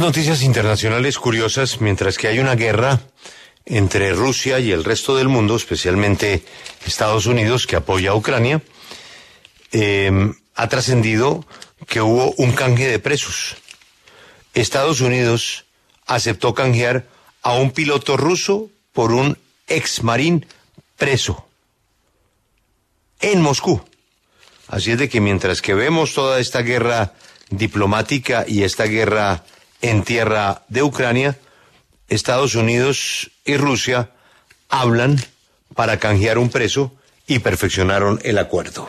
noticias internacionales curiosas. Mientras que hay una guerra entre Rusia y el resto del mundo, especialmente Estados Unidos, que apoya a Ucrania, ha trascendido que hubo un canje de presos. Estados Unidos aceptó canjear a un piloto ruso por un exmarín preso en Moscú. Así es de que mientras que vemos toda esta guerra diplomática y esta guerra en tierra de Ucrania, Estados Unidos y Rusia hablan para canjear un preso y perfeccionaron el acuerdo.